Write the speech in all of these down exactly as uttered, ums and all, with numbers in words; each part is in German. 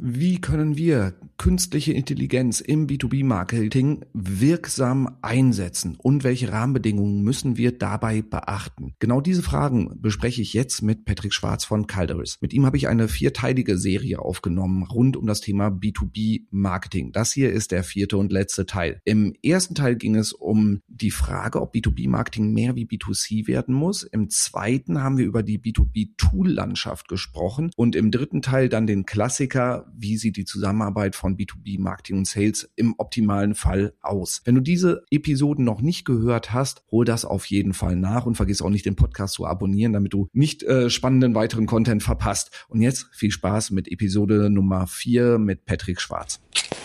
Wie können wir künstliche Intelligenz im B zwei B-Marketing wirksam einsetzen und welche Rahmenbedingungen müssen wir dabei beachten? Genau diese Fragen bespreche ich jetzt mit Patrick Schwarz von Calderys. Mit ihm habe ich eine vierteilige Serie aufgenommen rund um das Thema B zwei B-Marketing. Das hier ist der vierte und letzte Teil. Im ersten Teil ging es um die Frage, ob B zwei B-Marketing mehr wie B zwei C werden muss. Im zweiten haben wir über die B zwei B-Tool-Landschaft gesprochen und im dritten Teil dann den Klassiker: Wie sieht die Zusammenarbeit von B zwei B-Marketing und Sales im optimalen Fall aus? Wenn du diese Episoden noch nicht gehört hast, hol das auf jeden Fall nach und vergiss auch nicht, den Podcast zu abonnieren, damit du nicht äh, spannenden weiteren Content verpasst. Und jetzt viel Spaß mit Episode Nummer vier mit Patrick Schwarz.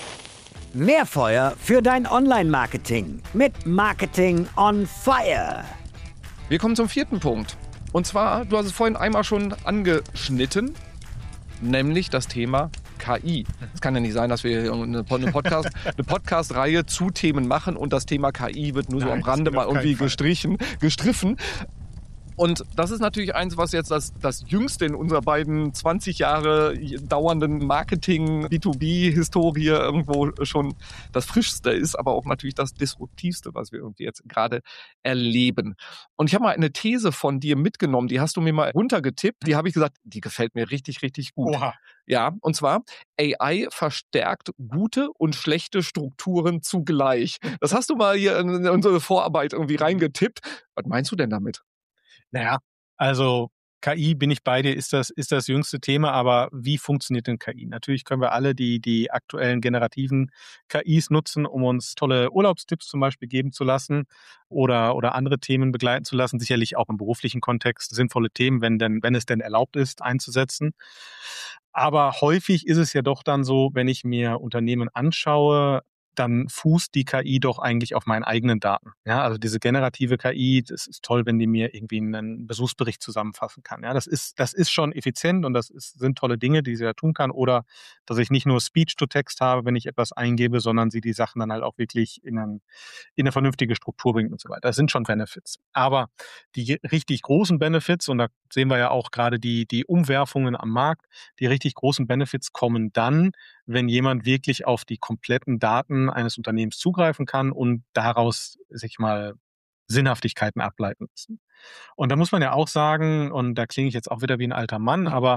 Mehr Feuer für dein Online-Marketing mit Marketing on Fire. Wir kommen zum vierten Punkt. Und zwar, du hast es vorhin einmal schon angeschnitten, nämlich das Thema K I. Es kann ja nicht sein, dass wir hier eine, Podcast, eine Podcast-Reihe zu Themen machen und das Thema K I wird nur Nein, so am Rande mal irgendwie gestrichen, gestriffen. Und das ist natürlich eins, was jetzt das, das Jüngste in unserer beiden zwanzig Jahre dauernden Marketing-B zwei B-Historie irgendwo schon das Frischste ist, aber auch natürlich das Disruptivste, was wir irgendwie jetzt gerade erleben. Und ich habe mal eine These von dir mitgenommen, die hast du mir mal runtergetippt, die habe ich gesagt, die gefällt mir richtig, richtig gut. Oha. Ja, und zwar, A I verstärkt gute und schlechte Strukturen zugleich. Das hast du mal hier in unsere Vorarbeit irgendwie reingetippt. Was meinst du denn damit? Naja, also K I, bin ich bei dir, ist das, ist das jüngste Thema, aber wie funktioniert denn K I? Natürlich können wir alle die, die aktuellen generativen K Is nutzen, um uns tolle Urlaubstipps zum Beispiel geben zu lassen oder, oder andere Themen begleiten zu lassen, sicherlich auch im beruflichen Kontext sinnvolle Themen, wenn denn, wenn es denn erlaubt ist, einzusetzen. Aber häufig ist es ja doch dann so, wenn ich mir Unternehmen anschaue, dann fußt die K I doch eigentlich auf meinen eigenen Daten. Ja, also diese generative K I, das ist toll, wenn die mir irgendwie einen Besuchsbericht zusammenfassen kann. Ja, das ist, das ist schon effizient und das ist, sind tolle Dinge, die sie da tun kann. Oder dass ich nicht nur Speech-to-Text habe, wenn ich etwas eingebe, sondern sie die Sachen dann halt auch wirklich in, einen, in eine vernünftige Struktur bringt und so weiter. Das sind schon Benefits. Aber die richtig großen Benefits, und da sehen wir ja auch gerade die, die Umwerfungen am Markt, die richtig großen Benefits kommen dann, wenn jemand wirklich auf die kompletten Daten eines Unternehmens zugreifen kann und daraus sich mal Sinnhaftigkeiten ableiten lassen. Und da muss man ja auch sagen, und da klinge ich jetzt auch wieder wie ein alter Mann, aber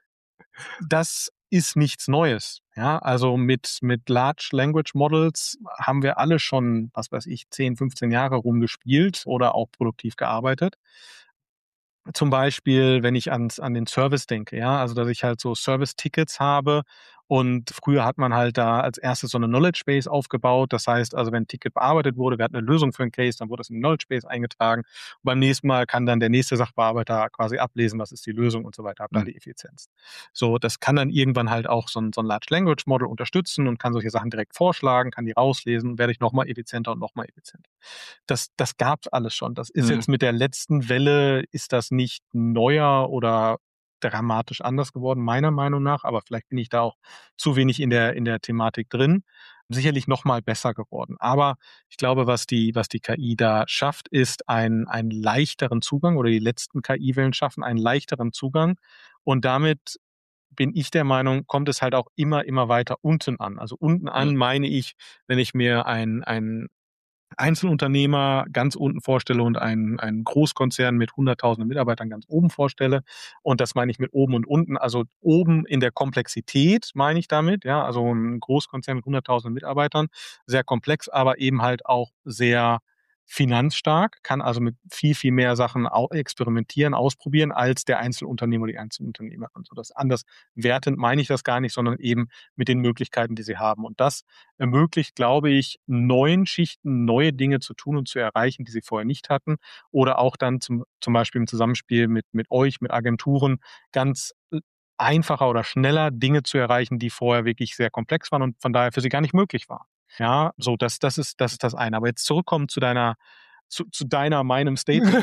das ist nichts Neues. Ja, also mit, mit Large Language Models haben wir alle schon, was weiß ich, zehn, fünfzehn Jahre rumgespielt oder auch produktiv gearbeitet. Zum Beispiel, wenn ich ans, an den Service denke, ja, also dass ich halt so Service-Tickets habe und früher hat man halt da als erstes so eine Knowledge Base aufgebaut. Das heißt also, wenn ein Ticket bearbeitet wurde, wir hatten eine Lösung für einen Case, dann wurde das in die Knowledge Base eingetragen. Und beim nächsten Mal kann dann der nächste Sachbearbeiter quasi ablesen, was ist die Lösung und so weiter, hat dann die Effizienz. So, das kann dann irgendwann halt auch so ein, so ein Large Language Model unterstützen und kann solche Sachen direkt vorschlagen, kann die rauslesen, werde ich nochmal effizienter und nochmal effizienter. Das, das gab es alles schon. Das ist mhm. jetzt mit der letzten Welle, ist das nicht neuer oder dramatisch anders geworden, meiner Meinung nach, aber vielleicht bin ich da auch zu wenig in der, in der Thematik drin. Sicherlich noch mal besser geworden. Aber ich glaube, was die, was die K I da schafft, ist ein, einen leichteren Zugang, oder die letzten K I-Wellen schaffen einen leichteren Zugang. Und damit bin ich der Meinung, kommt es halt auch immer, immer weiter unten an. Also unten an meine ich, wenn ich mir ein, ein Einzelunternehmer ganz unten vorstelle und einen, einen Großkonzern mit hunderttausenden Mitarbeitern ganz oben vorstelle. Und das meine ich mit oben und unten. Also oben in der Komplexität meine ich damit. Ja, also ein Großkonzern mit hunderttausenden Mitarbeitern, sehr komplex, aber eben halt auch sehr finanzstark, kann also mit viel, viel mehr Sachen experimentieren, ausprobieren als der Einzelunternehmer oder die Einzelunternehmerin. So, das anders wertend meine ich das gar nicht, sondern eben mit den Möglichkeiten, die sie haben. Und das ermöglicht, glaube ich, neuen Schichten neue Dinge zu tun und zu erreichen, die sie vorher nicht hatten. Oder auch dann zum, zum Beispiel im Zusammenspiel mit, mit euch, mit Agenturen, ganz einfacher oder schneller Dinge zu erreichen, die vorher wirklich sehr komplex waren und von daher für sie gar nicht möglich waren. Ja, so, das, das ist, das ist das eine. Aber jetzt zurückkommen zu deiner, zu, zu deiner, meinem Statement.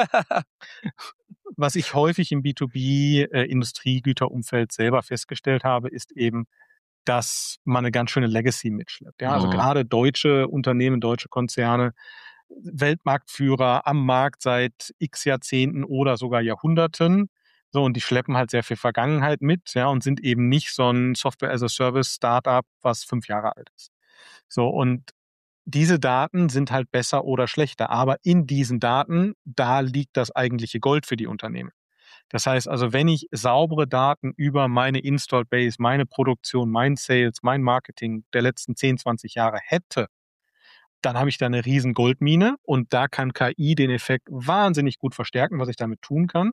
Was ich häufig im B zwei B-Industriegüterumfeld selber festgestellt habe, ist eben, dass man eine ganz schöne Legacy mitschleppt. Ja, also mhm. gerade deutsche Unternehmen, deutsche Konzerne, Weltmarktführer am Markt seit x Jahrzehnten oder sogar Jahrhunderten, So, und die schleppen halt sehr viel Vergangenheit mit, ja, und sind eben nicht so ein Software-as-a-Service-Startup, was fünf Jahre alt ist. So, und diese Daten sind halt besser oder schlechter, aber in diesen Daten, da liegt das eigentliche Gold für die Unternehmen. Das heißt also, wenn ich saubere Daten über meine Installed Base, meine Produktion, mein Sales, mein Marketing der letzten zehn, zwanzig Jahre hätte, dann habe ich da eine riesen Goldmine und da kann K I den Effekt wahnsinnig gut verstärken, was ich damit tun kann.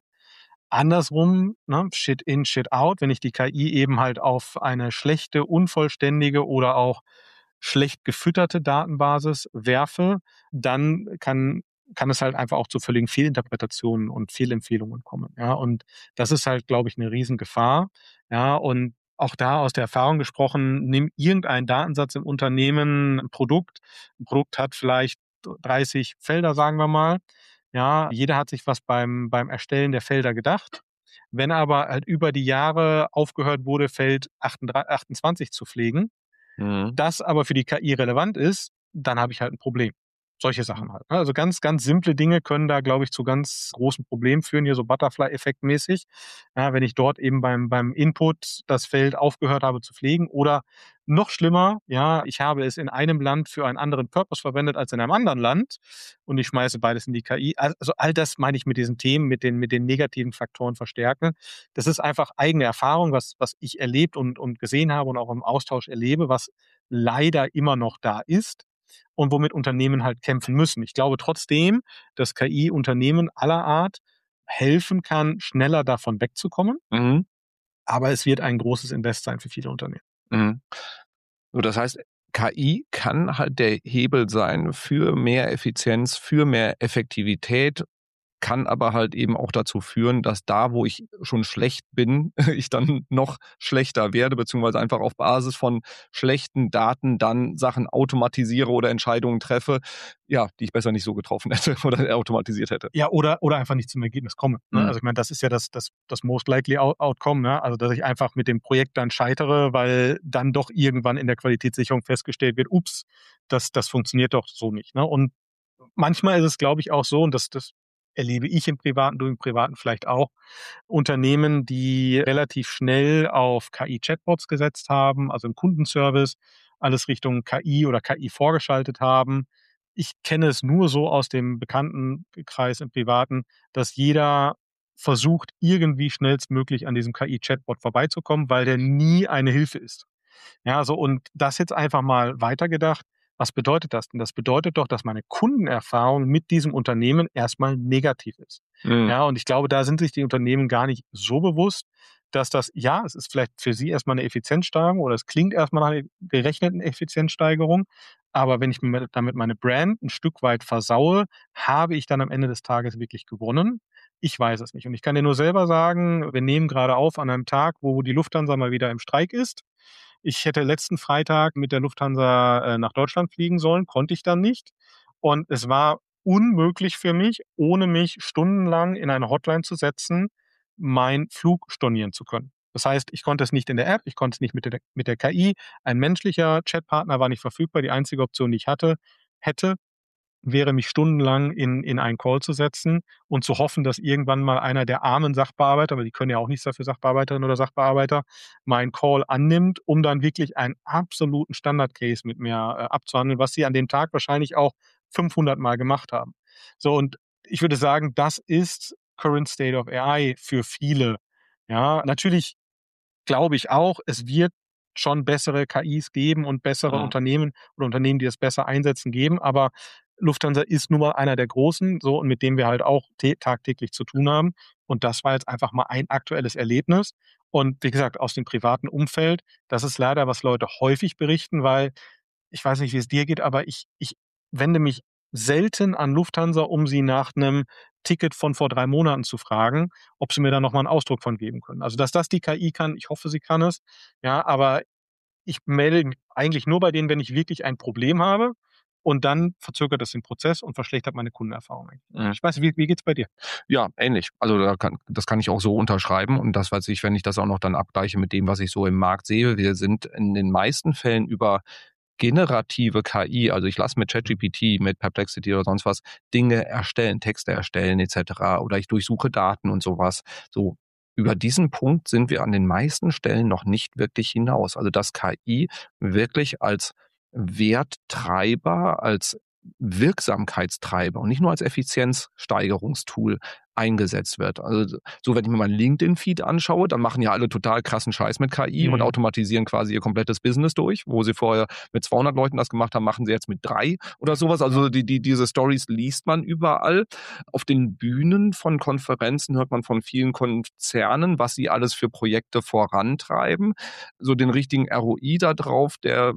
Andersrum, ne, Shit in, Shit out, wenn ich die K I eben halt auf eine schlechte, unvollständige oder auch schlecht gefütterte Datenbasis werfe, dann kann, kann es halt einfach auch zu völligen Fehlinterpretationen und Fehlempfehlungen kommen. Ja, und das ist halt, glaube ich, eine Riesengefahr. Ja, und auch da aus der Erfahrung gesprochen, nimm irgendeinen Datensatz im Unternehmen, ein Produkt. Ein Produkt hat vielleicht dreißig Felder, sagen wir mal. Ja, jeder hat sich was beim, beim Erstellen der Felder gedacht. Wenn aber halt über die Jahre aufgehört wurde, Feld achtundzwanzig zu pflegen, Mhm. das aber für die K I relevant ist, dann habe ich halt ein Problem. Solche Sachen halt. Also ganz, ganz simple Dinge können da, glaube ich, zu ganz großen Problemen führen, hier so Butterfly-Effekt mäßig. Ja, wenn ich dort eben beim, beim Input das Feld aufgehört habe zu pflegen oder noch schlimmer, ja, ich habe es in einem Land für einen anderen Purpose verwendet als in einem anderen Land und ich schmeiße beides in die K I. Also all das meine ich mit diesen Themen, mit den, mit den negativen Faktoren verstärken. Das ist einfach eigene Erfahrung, was, was ich erlebt und, und gesehen habe und auch im Austausch erlebe, was leider immer noch da ist und womit Unternehmen halt kämpfen müssen. Ich glaube trotzdem, dass K I Unternehmen aller Art helfen kann, schneller davon wegzukommen. Mhm. Aber es wird ein großes Invest sein für viele Unternehmen. Mhm. So, das heißt, K I kann halt der Hebel sein für mehr Effizienz, für mehr Effektivität, kann aber halt eben auch dazu führen, dass da, wo ich schon schlecht bin, ich dann noch schlechter werde, beziehungsweise einfach auf Basis von schlechten Daten dann Sachen automatisiere oder Entscheidungen treffe, ja, die ich besser nicht so getroffen hätte oder automatisiert hätte. Ja, oder, oder einfach nicht zum Ergebnis komme. Ne? Mhm. Also ich meine, das ist ja das, das, das most likely outcome, ne? Also dass ich einfach mit dem Projekt dann scheitere, weil dann doch irgendwann in der Qualitätssicherung festgestellt wird, ups, das, das funktioniert doch so nicht. Ne? Und manchmal ist es, glaube ich, auch so, und das, das erlebe ich im Privaten, du im Privaten vielleicht auch, Unternehmen, die relativ schnell auf K I-Chatbots gesetzt haben, also im Kundenservice, alles Richtung K I oder K I vorgeschaltet haben. Ich kenne es nur so aus dem Bekanntenkreis im Privaten, dass jeder versucht, irgendwie schnellstmöglich an diesem K I-Chatbot vorbeizukommen, weil der nie eine Hilfe ist. Ja, so und das jetzt einfach mal weitergedacht. Was bedeutet das denn? Das bedeutet doch, dass meine Kundenerfahrung mit diesem Unternehmen erstmal negativ ist. Mhm. Ja, und ich glaube, da sind sich die Unternehmen gar nicht so bewusst, dass das, ja, es ist vielleicht für sie erstmal eine Effizienzsteigerung oder es klingt erstmal nach einer gerechneten Effizienzsteigerung. Aber wenn ich mir damit meine Brand ein Stück weit versaue, habe ich dann am Ende des Tages wirklich gewonnen? Ich weiß es nicht. Und ich kann dir nur selber sagen, wir nehmen gerade auf an einem Tag, wo die Lufthansa mal wieder im Streik ist. Ich hätte letzten Freitag mit der Lufthansa äh, nach Deutschland fliegen sollen, konnte ich dann nicht. Und es war unmöglich für mich, ohne mich stundenlang in eine Hotline zu setzen, meinen Flug stornieren zu können. Das heißt, ich konnte es nicht in der App, ich konnte es nicht mit der, mit der K I. Ein menschlicher Chatpartner war nicht verfügbar. Die einzige Option, die ich hatte, hätte, wäre mich stundenlang in, in einen Call zu setzen und zu hoffen, dass irgendwann mal einer der armen Sachbearbeiter, weil die können ja auch nichts dafür, Sachbearbeiterinnen oder Sachbearbeiter, meinen Call annimmt, um dann wirklich einen absoluten Standard-Case mit mir äh, abzuhandeln, was sie an dem Tag wahrscheinlich auch fünfhundert Mal gemacht haben. So, und ich würde sagen, das ist Current State of A I für viele. Ja, natürlich glaube ich auch, es wird schon bessere K Is geben und bessere Mhm. Unternehmen oder Unternehmen, die es besser einsetzen, geben. Aber Lufthansa ist nun mal einer der großen, so und mit dem wir halt auch tagtäglich zu tun haben. Und das war jetzt einfach mal ein aktuelles Erlebnis. Und wie gesagt, aus dem privaten Umfeld, das ist leider, was Leute häufig berichten, weil ich weiß nicht, wie es dir geht, aber ich, ich wende mich selten an Lufthansa, um sie nach einem Ticket von vor drei Monaten zu fragen, ob sie mir da nochmal einen Ausdruck von geben können. Also, dass das die K I kann, ich hoffe, sie kann es. Ja, aber ich melde mich eigentlich nur bei denen, wenn ich wirklich ein Problem habe. Und dann verzögert das den Prozess und verschlechtert meine Kundenerfahrung. Mhm. Ich weiß nicht, wie, wie geht's bei dir? Ja, ähnlich. Also da kann, das kann ich auch so unterschreiben und das, was ich, wenn ich das auch noch dann abgleiche mit dem, was ich so im Markt sehe, wir sind in den meisten Fällen über generative K I, also ich lasse mit ChatGPT, mit Perplexity oder sonst was Dinge erstellen, Texte erstellen et cetera oder ich durchsuche Daten und sowas. So über diesen Punkt sind wir an den meisten Stellen noch nicht wirklich hinaus. Also dass K I wirklich als Werttreiber, als Wirksamkeitstreiber und nicht nur als Effizienzsteigerungstool eingesetzt wird. Also so, wenn ich mir meinen LinkedIn-Feed anschaue, dann machen ja alle total krassen Scheiß mit K I mhm. und automatisieren quasi ihr komplettes Business durch. Wo sie vorher mit zweihundert Leuten das gemacht haben, machen sie jetzt mit drei oder sowas. Also die, die, diese Stories liest man überall. Auf den Bühnen von Konferenzen hört man von vielen Konzernen, was sie alles für Projekte vorantreiben. So den richtigen R O I da drauf, der,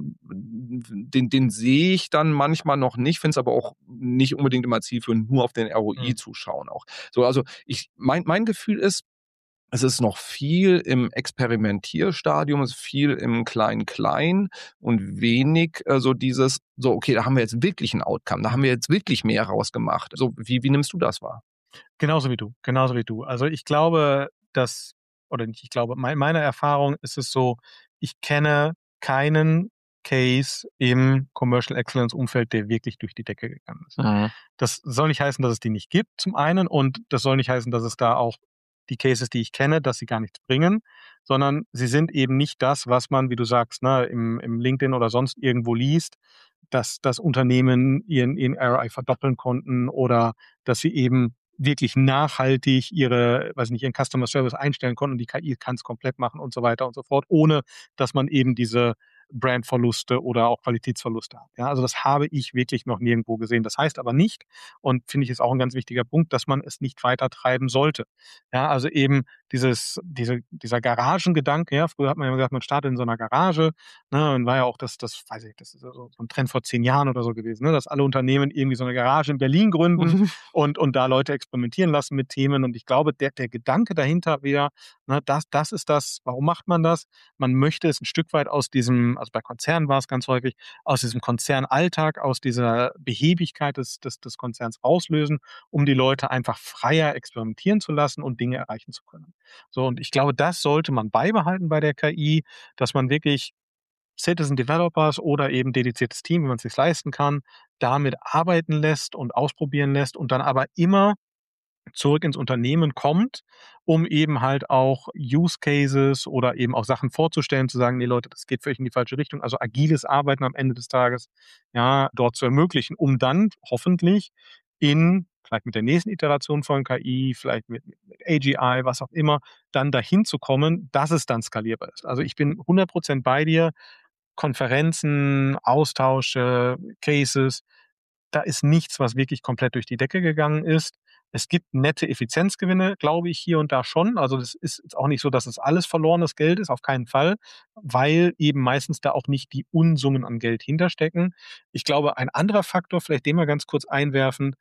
den, den sehe ich dann manchmal noch nicht, finde es aber auch nicht unbedingt immer zielführend, nur auf den R O I mhm. zu schauen auch. So, also ich, mein, mein Gefühl ist, es ist noch viel im Experimentierstadium, es ist viel im Klein-Klein und wenig äh, so dieses, so okay, da haben wir jetzt wirklich ein Outcome, da haben wir jetzt wirklich mehr rausgemacht. So, wie, wie nimmst du das wahr? Genauso wie du, genauso wie du. Also ich glaube, dass, oder nicht, ich glaube, mein, meine Erfahrung ist es so, ich kenne keinen Case im Commercial Excellence Umfeld, der wirklich durch die Decke gegangen ist. Mhm. Das soll nicht heißen, dass es die nicht gibt, zum einen, und das soll nicht heißen, dass es da auch die Cases, die ich kenne, dass sie gar nichts bringen, sondern sie sind eben nicht das, was man, wie du sagst, ne, im, im LinkedIn oder sonst irgendwo liest, dass das Unternehmen ihren, ihren R O I verdoppeln konnten oder dass sie eben wirklich nachhaltig ihre, weiß nicht, ihren Customer Service einstellen konnten und die K I kann es komplett machen und so weiter und so fort, ohne dass man eben diese Brandverluste oder auch Qualitätsverluste hat. Ja, also das habe ich wirklich noch nirgendwo gesehen. Das heißt aber nicht, und finde ich ist auch ein ganz wichtiger Punkt, dass man es nicht weiter treiben sollte. Ja, also eben dieses, diese, dieser Garagengedanke, ja, früher hat man ja gesagt, man startet in so einer Garage, ne, und war ja auch das, das weiß ich, das ist so ein Trend vor zehn Jahren oder so gewesen, ne, dass alle Unternehmen irgendwie so eine Garage in Berlin gründen mhm. und, und da Leute experimentieren lassen mit Themen. Und ich glaube, der, der Gedanke dahinter wieder, ne, das, das ist das, warum macht man das? Man möchte es ein Stück weit aus diesem, also bei Konzernen war es ganz häufig, aus diesem Konzernalltag, aus dieser Behebigkeit des, des, des Konzerns rauslösen, um die Leute einfach freier experimentieren zu lassen und Dinge erreichen zu können. So, und ich glaube, das sollte man beibehalten bei der K I, dass man wirklich Citizen Developers oder eben dediziertes Team, wenn man es sich leisten kann, damit arbeiten lässt und ausprobieren lässt und dann aber immer zurück ins Unternehmen kommt, um eben halt auch Use Cases oder eben auch Sachen vorzustellen, zu sagen, nee Leute, das geht für euch in die falsche Richtung, also agiles Arbeiten am Ende des Tages, ja, dort zu ermöglichen, um dann hoffentlich in, vielleicht mit der nächsten Iteration von K I, vielleicht mit, mit A G I, was auch immer, dann dahin zu kommen, dass es dann skalierbar ist. Also ich bin hundert Prozent bei dir, Konferenzen, Austausche, Cases, da ist nichts, was wirklich komplett durch die Decke gegangen ist. Es gibt nette Effizienzgewinne, glaube ich, hier und da schon. Also das ist jetzt auch nicht so, dass es alles verlorenes Geld ist, auf keinen Fall, weil eben meistens da auch nicht die Unsummen an Geld hinterstecken. Ich glaube, ein anderer Faktor, vielleicht den wir ganz kurz einwerfen,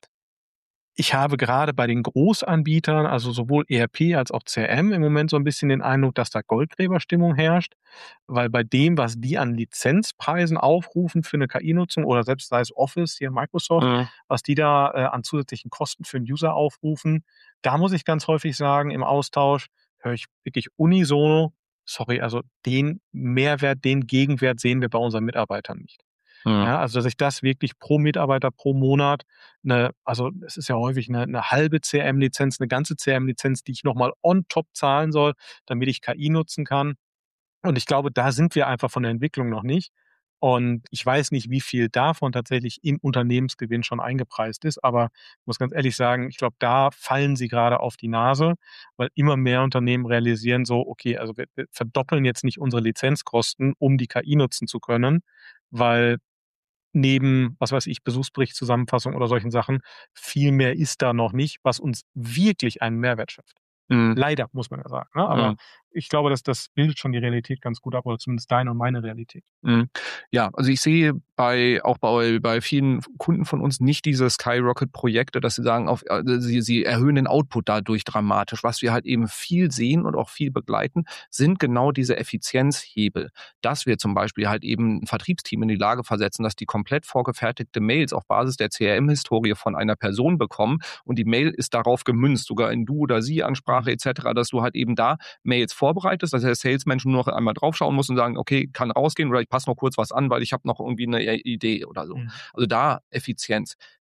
ich habe gerade bei den Großanbietern, also sowohl E R P als auch C R M, im Moment so ein bisschen den Eindruck, dass da Goldgräberstimmung herrscht, weil bei dem, was die an Lizenzpreisen aufrufen für eine K I-Nutzung oder selbst sei es Office, hier Microsoft, mhm. was die da äh, an zusätzlichen Kosten für einen User aufrufen, da muss ich ganz häufig sagen, im Austausch höre ich wirklich unisono, sorry, also den Mehrwert, den Gegenwert sehen wir bei unseren Mitarbeitern nicht. Ja. Ja, also dass ich das wirklich pro Mitarbeiter pro Monat, eine, also es ist ja häufig eine, eine halbe C R M-Lizenz, eine ganze C R M-Lizenz, die ich nochmal on top zahlen soll, damit ich K I nutzen kann. Und ich glaube, da sind wir einfach von der Entwicklung noch nicht. Und ich weiß nicht, wie viel davon tatsächlich im Unternehmensgewinn schon eingepreist ist. Aber ich muss ganz ehrlich sagen, ich glaube, da fallen sie gerade auf die Nase, weil immer mehr Unternehmen realisieren so, okay, also wir, wir verdoppeln jetzt nicht unsere Lizenzkosten, um die K I nutzen zu können, weil neben, was weiß ich, Besuchsberichtszusammenfassung oder solchen Sachen, viel mehr ist da noch nicht, was uns wirklich einen Mehrwert schafft. Mhm. Leider, muss man ja sagen. Ne? Aber mhm. ich glaube, dass das bildet schon die Realität ganz gut ab, oder zumindest deine und meine Realität. Mhm. Ja, also ich sehe bei auch bei, bei vielen Kunden von uns nicht diese Skyrocket-Projekte, dass sie sagen, auf, also sie, sie erhöhen den Output dadurch dramatisch. Was wir halt eben viel sehen und auch viel begleiten, sind genau diese Effizienzhebel. Dass wir zum Beispiel halt eben ein Vertriebsteam in die Lage versetzen, dass die komplett vorgefertigte Mails auf Basis der C R M-Historie von einer Person bekommen und die Mail ist darauf gemünzt, sogar in Du- oder Sie-Ansprache et cetera, dass du halt eben da Mails vorbereitest, dass der Salesmensch nur noch einmal draufschauen muss und sagen, okay, kann rausgehen oder ich passe noch kurz was an, weil ich habe noch irgendwie eine Idee oder so. Mhm. Also da Effizienz.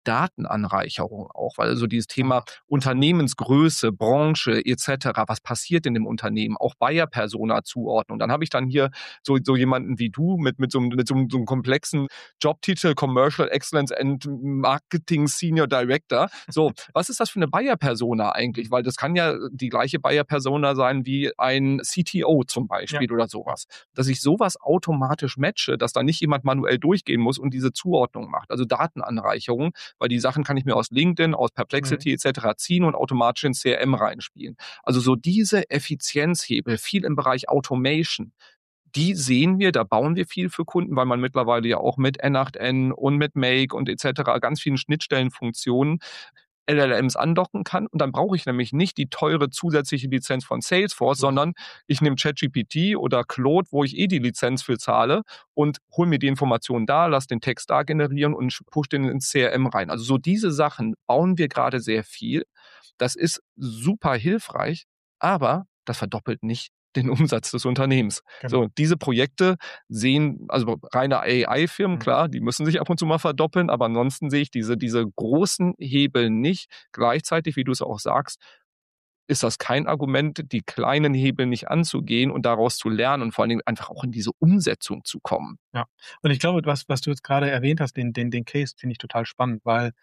Datenanreicherung auch, weil so dieses Thema Unternehmensgröße, Branche et cetera, was passiert in dem Unternehmen, auch Buyer-Persona zuordnen. Und dann habe ich dann hier so, so jemanden wie du mit, mit, so, einem- mit so, einem- so einem komplexen Jobtitel, Commercial Excellence and Marketing Senior Director. So, was ist das für eine Buyer-Persona eigentlich? Weil das kann ja die gleiche Buyer-Persona sein wie ein C T O zum Beispiel Ja. oder sowas. Dass ich sowas automatisch matche, dass da nicht jemand manuell durchgehen muss und diese Zuordnung macht. Also Datenanreicherung, weil die Sachen kann ich mir aus LinkedIn, aus Perplexity Mhm. et cetera ziehen und automatisch ins C R M reinspielen. Also so diese Effizienzhebel, viel im Bereich Automation, die sehen wir, da bauen wir viel für Kunden, weil man mittlerweile ja auch mit N acht N und mit Make und et cetera ganz vielen Schnittstellenfunktionen L L Ms andocken kann. Und dann brauche ich nämlich nicht die teure zusätzliche Lizenz von Salesforce, Genau. sondern ich nehme ChatGPT oder Claude, wo ich eh die Lizenz für zahle und hole mir die Informationen da, lasse den Text da generieren und push den ins C R M rein. Also so diese Sachen bauen wir gerade sehr viel. Das ist super hilfreich, aber das verdoppelt nicht den Umsatz des Unternehmens. Genau. So, diese Projekte sehen, also reine A I-Firmen, Mhm. klar, die müssen sich ab und zu mal verdoppeln, aber ansonsten sehe ich diese, diese großen Hebel nicht. Gleichzeitig, wie du es auch sagst, ist das kein Argument, die kleinen Hebel nicht anzugehen und daraus zu lernen und vor allen Dingen einfach auch in diese Umsetzung zu kommen. Ja. Und ich glaube, was, was du jetzt gerade erwähnt hast, den, den, den Case finde ich total spannend, weil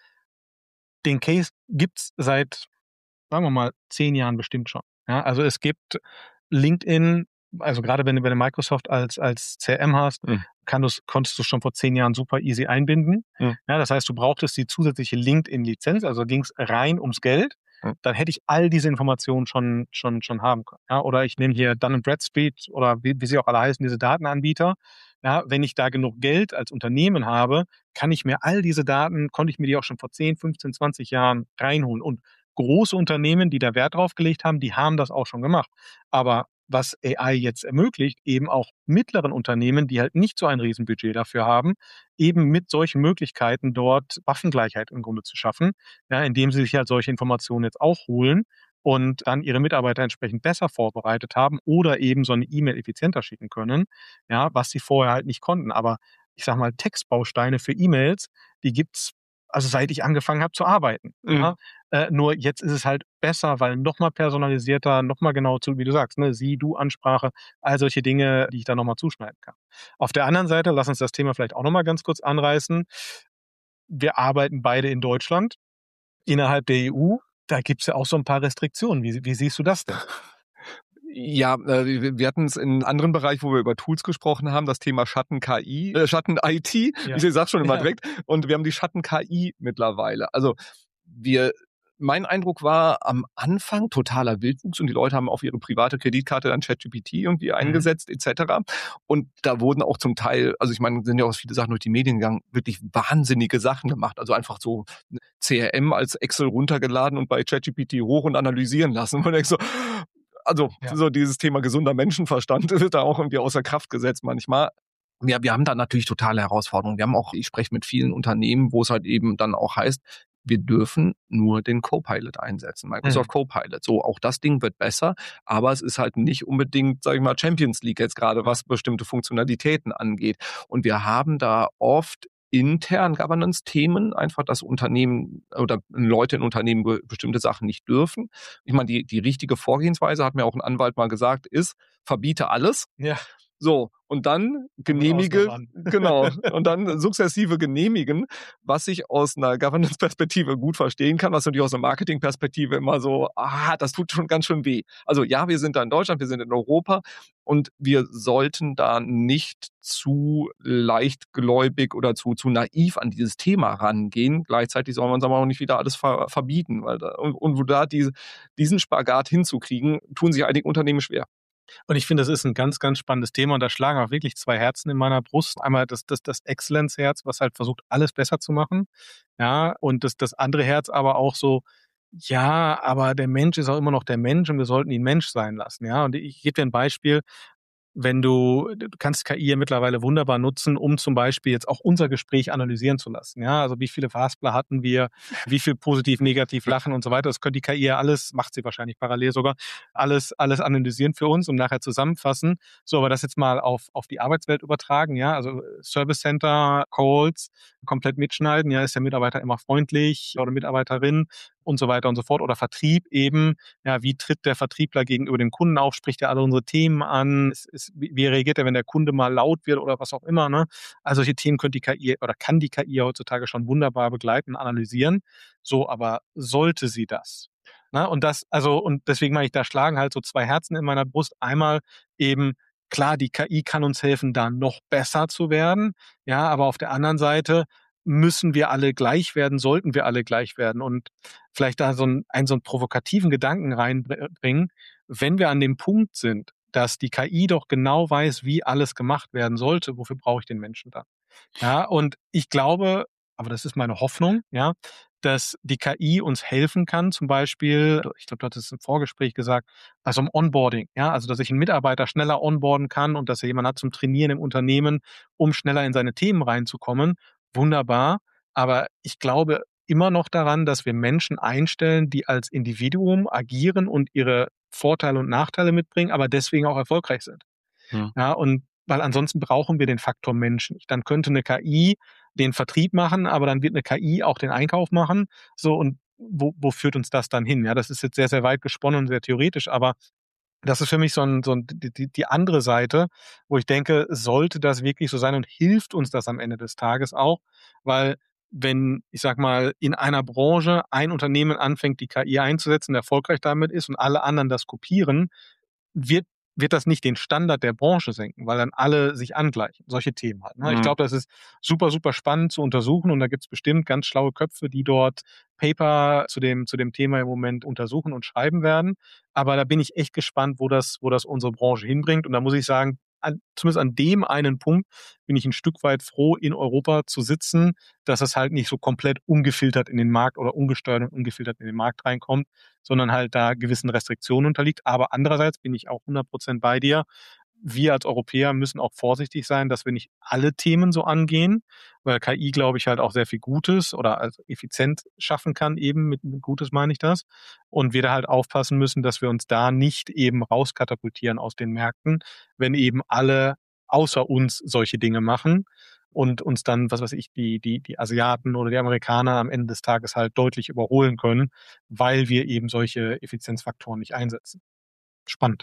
den Case gibt's seit, sagen wir mal, zehn Jahren bestimmt schon. Ja, also es gibt LinkedIn, also gerade wenn du bei der Microsoft als, als C R M hast, Mhm. kann du's, konntest du schon vor zehn Jahren super easy einbinden. Mhm. Ja, das heißt, du brauchtest die zusätzliche LinkedIn-Lizenz, also ging es rein ums Geld. Mhm. Dann hätte ich all diese Informationen schon, schon, schon haben können. Ja, oder ich nehme hier Dun and Bradstreet oder wie, wie sie auch alle heißen, diese Datenanbieter. Ja, wenn ich da genug Geld als Unternehmen habe, kann ich mir all diese Daten, konnte ich mir die auch schon vor zehn, fünfzehn, zwanzig Jahren reinholen. Und große Unternehmen, die da Wert drauf gelegt haben, die haben das auch schon gemacht. Aber was A I jetzt ermöglicht, eben auch mittleren Unternehmen, die halt nicht so ein Riesenbudget dafür haben, eben mit solchen Möglichkeiten dort Waffengleichheit im Grunde zu schaffen, ja, indem sie sich halt solche Informationen jetzt auch holen und dann ihre Mitarbeiter entsprechend besser vorbereitet haben oder eben so eine E-Mail effizienter schicken können, ja, was sie vorher halt nicht konnten. Aber ich sag mal, Textbausteine für E-Mails, die gibt's, also seit ich angefangen habe zu arbeiten. Mhm. Ja. Äh, nur jetzt ist es halt besser, weil nochmal personalisierter, nochmal genau zu, wie du sagst, ne, Sie, Du, Ansprache, all solche Dinge, die ich da nochmal zuschneiden kann. Auf der anderen Seite, lass uns das Thema vielleicht auch nochmal ganz kurz anreißen. Wir arbeiten beide in Deutschland, innerhalb der E U. Da gibt's ja auch so ein paar Restriktionen. Wie, wie siehst du das denn? Ja, äh, wir wir hatten es in einem anderen Bereich, wo wir über Tools gesprochen haben, das Thema Schatten-K I, äh, Schatten-I T, Ja. ich sag schon immer Ja. direkt, und wir haben die Schatten-K I mittlerweile. Also wir, mein Eindruck war am Anfang totaler Wildwuchs und die Leute haben auf ihre private Kreditkarte dann ChatGPT irgendwie eingesetzt et cetera. Und da wurden auch zum Teil, also ich meine, sind ja auch viele Sachen durch die Medien gegangen, wirklich wahnsinnige Sachen gemacht. Also einfach so C R M als Excel runtergeladen und bei ChatGPT hoch und analysieren lassen. Und man denkt so, also Ja. so dieses Thema gesunder Menschenverstand wird da auch irgendwie außer Kraft gesetzt manchmal. Ja, wir haben da natürlich totale Herausforderungen. Wir haben auch, ich spreche mit vielen Unternehmen, wo es halt eben dann auch heißt, wir dürfen nur den Copilot einsetzen, Microsoft Mhm. Copilot. So, auch das Ding wird besser, aber es ist halt nicht unbedingt, sag ich mal, Champions League jetzt gerade, was bestimmte Funktionalitäten angeht. Und wir haben da oft intern Governance-Themen, einfach dass Unternehmen oder Leute in Unternehmen be- bestimmte Sachen nicht dürfen. Ich meine, die, die richtige Vorgehensweise, hat mir auch ein Anwalt mal gesagt, ist, verbiete alles. Ja. So, und dann genehmige, Ausnahmen genau, und dann sukzessive genehmigen, was ich aus einer Governance-Perspektive gut verstehen kann, was natürlich aus einer Marketing-Perspektive immer so, ah, das tut schon ganz schön weh. Also ja, wir sind da in Deutschland, wir sind in Europa und wir sollten da nicht zu leichtgläubig oder zu, zu naiv an dieses Thema rangehen. Gleichzeitig soll man es aber auch nicht wieder alles ver, verbieten, weil da, und, und wo da diese, diesen Spagat hinzukriegen, tun sich einige Unternehmen schwer. Und ich finde, das ist ein ganz, ganz spannendes Thema und da schlagen auch wirklich zwei Herzen in meiner Brust. Einmal das, das, das Excellence-Herz, was halt versucht, alles besser zu machen. Ja, und das, das andere Herz aber auch so, ja, aber der Mensch ist auch immer noch der Mensch und wir sollten ihn Mensch sein lassen. Ja, und ich gebe dir ein Beispiel. wenn du, du kannst K I ja mittlerweile wunderbar nutzen, um zum Beispiel jetzt auch unser Gespräch analysieren zu lassen. Ja, also wie viele Fastbler hatten wir, wie viel positiv, negativ lachen und so weiter. Das könnte die K I ja alles, macht sie wahrscheinlich parallel sogar, alles, alles analysieren für uns und nachher zusammenfassen. So, aber das jetzt mal auf, auf die Arbeitswelt übertragen, ja, also Service Center, Calls, komplett mitschneiden, ja, ist der Mitarbeiter immer freundlich oder Mitarbeiterin und so weiter und so fort. Oder Vertrieb eben, ja, wie tritt der Vertriebler gegenüber dem Kunden auf, spricht er alle unsere Themen an, ist, ist, wie reagiert er, wenn der Kunde mal laut wird oder was auch immer, ne? Also solche Themen könnte die K I oder kann die K I heutzutage schon wunderbar begleiten, analysieren. So, aber sollte sie das? Na, und das, also, und deswegen meine ich, da schlagen halt so zwei Herzen in meiner Brust. Einmal eben, klar, die K I kann uns helfen, da noch besser zu werden. Ja, aber auf der anderen Seite müssen wir alle gleich werden, sollten wir alle gleich werden und vielleicht da so einen, einen so einen provokativen Gedanken reinbringen, wenn wir an dem Punkt sind, dass die K I doch genau weiß, wie alles gemacht werden sollte, wofür brauche ich den Menschen dann? Ja, und ich glaube, aber das ist meine Hoffnung, ja, dass die K I uns helfen kann, zum Beispiel, ich glaube, du hattest es im Vorgespräch gesagt, bei so einem Onboarding, ja, also dass ich einen Mitarbeiter schneller onboarden kann und dass er jemanden hat zum Trainieren im Unternehmen, um schneller in seine Themen reinzukommen. Wunderbar, aber ich glaube immer noch daran, dass wir Menschen einstellen, die als Individuum agieren und ihre Vorteile und Nachteile mitbringen, aber deswegen auch erfolgreich sind. Hm. Ja, und weil ansonsten brauchen wir den Faktor Menschen. Dann könnte eine K I den Vertrieb machen, aber dann wird eine K I auch den Einkauf machen. So, und wo, wo führt uns das dann hin? Ja, das ist jetzt sehr, sehr weit gesponnen und sehr theoretisch, aber das ist für mich so, ein, so ein, die, die andere Seite, wo ich denke, sollte das wirklich so sein und hilft uns das am Ende des Tages auch, weil wenn, ich sag mal, in einer Branche ein Unternehmen anfängt, die K I einzusetzen, erfolgreich damit ist und alle anderen das kopieren, wird wird das nicht den Standard der Branche senken, weil dann alle sich angleichen. Solche Themen halt. Ne? Mhm. Ich glaube, das ist super, super spannend zu untersuchen und da gibt es bestimmt ganz schlaue Köpfe, die dort Paper zu dem, zu dem Thema im Moment untersuchen und schreiben werden. Aber da bin ich echt gespannt, wo das, wo das unsere Branche hinbringt. Und da muss ich sagen, an, zumindest an dem einen Punkt bin ich ein Stück weit froh, in Europa zu sitzen, dass es halt nicht so komplett ungefiltert in den Markt oder ungesteuert und ungefiltert in den Markt reinkommt, sondern halt da gewissen Restriktionen unterliegt. Aber andererseits bin ich auch hundert Prozent bei dir. Wir als Europäer müssen auch vorsichtig sein, dass wir nicht alle Themen so angehen, weil K I, glaube ich, halt auch sehr viel Gutes oder also effizient schaffen kann, eben mit, mit Gutes meine ich das. Und wir da halt aufpassen müssen, dass wir uns da nicht eben rauskatapultieren aus den Märkten, wenn eben alle außer uns solche Dinge machen und uns dann, was weiß ich, die, die, die Asiaten oder die Amerikaner am Ende des Tages halt deutlich überholen können, weil wir eben solche Effizienzfaktoren nicht einsetzen. Spannend.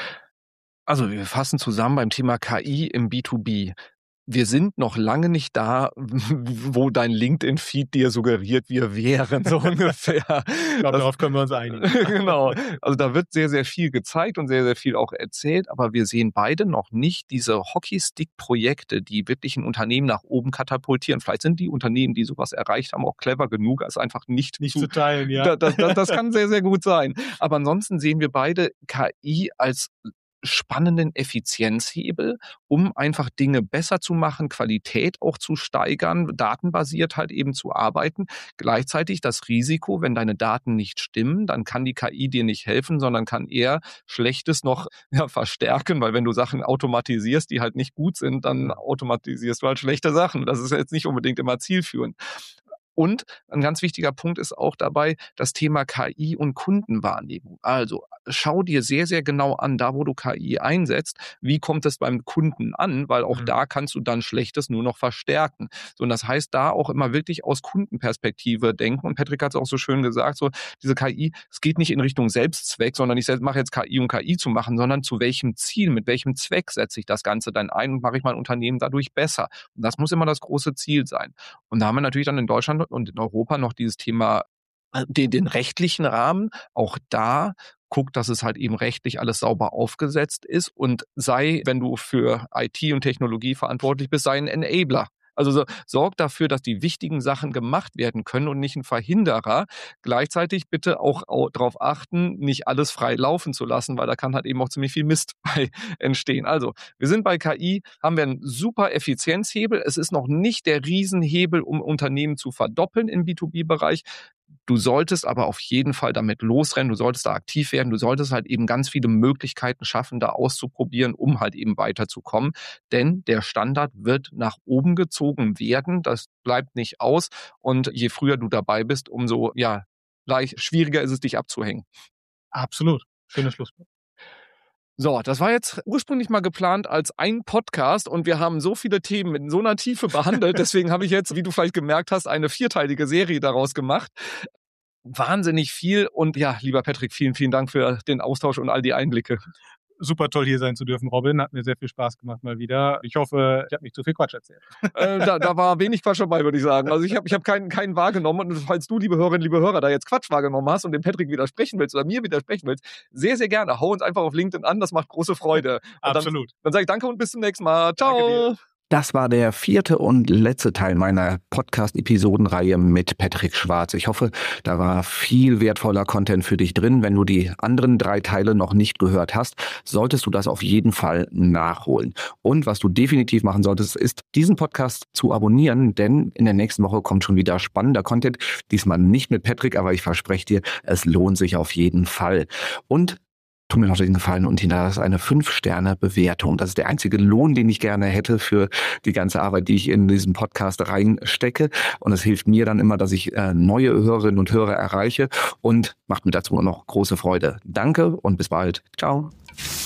Also wir fassen zusammen beim Thema K I im B zwei B. Wir sind noch lange nicht da, wo dein LinkedIn-Feed dir suggeriert, wir wären so ungefähr. Ich glaube, darauf können wir uns einigen. Genau. Also da wird sehr, sehr viel gezeigt und sehr, sehr viel auch erzählt, aber wir sehen beide noch nicht diese Hockeystick-Projekte, die wirklich ein Unternehmen nach oben katapultieren. Vielleicht sind die Unternehmen, die sowas erreicht haben, auch clever genug, als einfach nicht, nicht zu, zu teilen. Ja. Das, das, das kann sehr, sehr gut sein. Aber ansonsten sehen wir beide K I als spannenden Effizienzhebel, um einfach Dinge besser zu machen, Qualität auch zu steigern, datenbasiert halt eben zu arbeiten. Gleichzeitig das Risiko, wenn deine Daten nicht stimmen, dann kann die K I dir nicht helfen, sondern kann eher Schlechtes noch ja, verstärken, weil wenn du Sachen automatisierst, die halt nicht gut sind, dann automatisierst du halt schlechte Sachen. Das ist jetzt nicht unbedingt immer zielführend. Und ein ganz wichtiger Punkt ist auch dabei das Thema K I und Kundenwahrnehmung. Also schau dir sehr, sehr genau an, da wo du K I einsetzt, wie kommt es beim Kunden an, weil auch mhm. da kannst du dann Schlechtes nur noch verstärken. So, und das heißt, da auch immer wirklich aus Kundenperspektive denken. Und Patrick hat es auch so schön gesagt, so diese K I, es geht nicht in Richtung Selbstzweck, sondern ich mache jetzt K I, um K I zu machen, sondern zu welchem Ziel, mit welchem Zweck setze ich das Ganze dann ein und mache ich mein Unternehmen dadurch besser. Und das muss immer das große Ziel sein. Und da haben wir natürlich dann in Deutschland und in Europa noch dieses Thema, den, den rechtlichen Rahmen. Auch da guckt, dass es halt eben rechtlich alles sauber aufgesetzt ist und sei, wenn du für I T und Technologie verantwortlich bist, sei ein Enabler. Also so, sorg dafür, dass die wichtigen Sachen gemacht werden können und nicht ein Verhinderer. Gleichzeitig bitte auch, auch darauf achten, nicht alles frei laufen zu lassen, weil da kann halt eben auch ziemlich viel Mist bei entstehen. Also wir sind bei K I, haben wir einen super Effizienzhebel. Es ist noch nicht der Riesenhebel, um Unternehmen zu verdoppeln im B zwei B-Bereich. Du solltest aber auf jeden Fall damit losrennen, du solltest da aktiv werden, du solltest halt eben ganz viele Möglichkeiten schaffen, da auszuprobieren, um halt eben weiterzukommen. Denn der Standard wird nach oben gezogen werden, das bleibt nicht aus. Und je früher du dabei bist, umso ja, leicht schwieriger ist es, dich abzuhängen. Absolut. Schönes Schlusswort. So, das war jetzt ursprünglich mal geplant als ein Podcast und wir haben so viele Themen in so einer Tiefe behandelt. Deswegen habe ich jetzt, wie du vielleicht gemerkt hast, eine vierteilige Serie daraus gemacht. Wahnsinnig viel und ja, lieber Patrick, vielen, vielen Dank für den Austausch und all die Einblicke. Super toll, hier sein zu dürfen, Robin. Hat mir sehr viel Spaß gemacht mal wieder. Ich hoffe, ich habe nicht zu viel Quatsch erzählt. Äh, da, da war wenig Quatsch dabei, würde ich sagen. Also ich habe ich hab keinen, keinen wahrgenommen. Und falls du, liebe Hörerinnen, liebe Hörer, da jetzt Quatsch wahrgenommen hast und dem Patrick widersprechen willst oder mir widersprechen willst, sehr, sehr gerne. Hau uns einfach auf LinkedIn an, das macht große Freude. Und Absolut. Dann, dann sage ich danke und bis zum nächsten Mal. Ciao. Das war der vierte und letzte Teil meiner Podcast-Episodenreihe mit Patrick Schwarz. Ich hoffe, da war viel wertvoller Content für dich drin. Wenn du die anderen drei Teile noch nicht gehört hast, solltest du das auf jeden Fall nachholen. Und was du definitiv machen solltest, ist, diesen Podcast zu abonnieren, denn in der nächsten Woche kommt schon wieder spannender Content. Diesmal nicht mit Patrick, aber ich verspreche dir, es lohnt sich auf jeden Fall. Und tu mir noch den Gefallen und hinterlasse eine fünf Sterne Bewertung. Das ist der einzige Lohn, den ich gerne hätte für die ganze Arbeit, die ich in diesen Podcast reinstecke. Und es hilft mir dann immer, dass ich äh, neue Hörerinnen und Hörer erreiche und macht mir dazu noch große Freude. Danke und bis bald. Ciao.